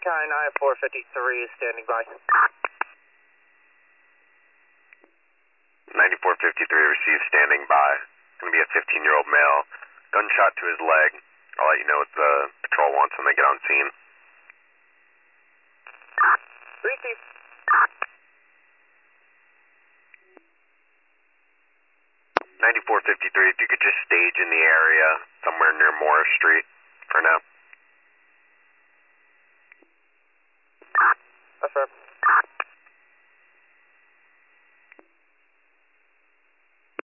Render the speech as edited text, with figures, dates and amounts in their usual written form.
Kind 9453 is standing by. 9453 received, standing by. It's going to be a 15-year-old male. Gunshot to his leg. I'll let you know what the patrol wants when they get on scene. Receive. 9453, if you could just stage in the area somewhere near Morris Street for now.